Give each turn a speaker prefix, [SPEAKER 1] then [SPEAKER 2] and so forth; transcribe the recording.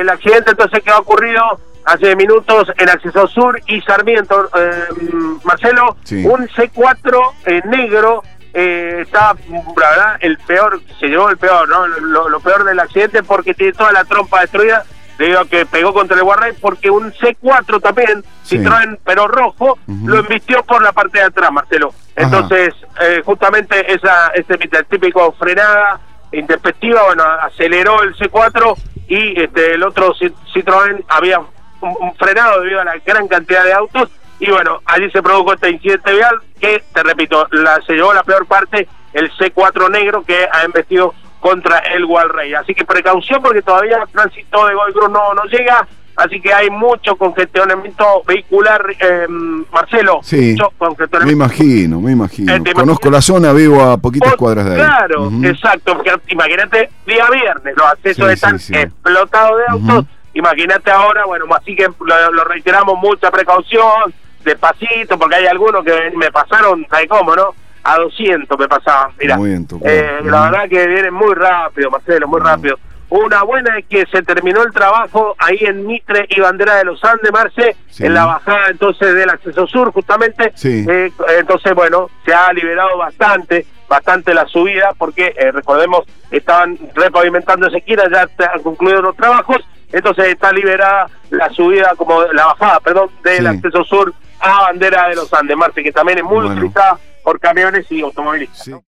[SPEAKER 1] el accidente entonces que ha ocurrido hace minutos en Acceso Sur y Sarmiento, Marcelo,
[SPEAKER 2] Sí.
[SPEAKER 1] un C4 negro, está, la verdad, el peor, se llevó el peor, ¿no? Lo peor del accidente porque tiene toda la trompa destruida, debido a que pegó contra el guardrail, porque un C4 también,
[SPEAKER 2] Sí.
[SPEAKER 1] Citroën pero rojo, lo embistió por la parte de atrás, Marcelo. Entonces, justamente el típico frenada intempestiva, bueno, aceleró el C4 y el otro Citroën había un frenado debido a la gran cantidad de autos, y bueno, allí se produjo este incidente vial que, te repito, se llevó la peor parte, el C4 negro que ha embestido contra el guardrail. Así que precaución porque todavía el tránsito de Godoy Cruz no llega, así que hay mucho congestionamiento vehicular, Marcelo.
[SPEAKER 2] Sí,
[SPEAKER 1] mucho congestionamiento.
[SPEAKER 2] me imagino. Conozco la zona, vivo a poquitas cuadras de ahí.
[SPEAKER 1] Claro, exacto, porque imagínate, día viernes, los accesos están explotados de autos, imagínate ahora, bueno, así que lo reiteramos, mucha precaución, despacito, porque hay algunos que me pasaron, ¿sabes cómo, no? A 200 me pasaban, mira. La verdad que viene muy rápido, Marcelo, muy rápido. Una buena es que se terminó el trabajo ahí en Mitre y Bandera de los Andes, Marce, en la bajada entonces del Acceso Sur, justamente. Entonces, bueno, se ha liberado bastante la subida, porque recordemos, estaban repavimentando esa esquina, ya han concluido los trabajos, entonces está liberada la subida, como la bajada, perdón, del Acceso Sur a Bandera de los Andes, Marce, que también es muy utilizada por camiones y automovilistas.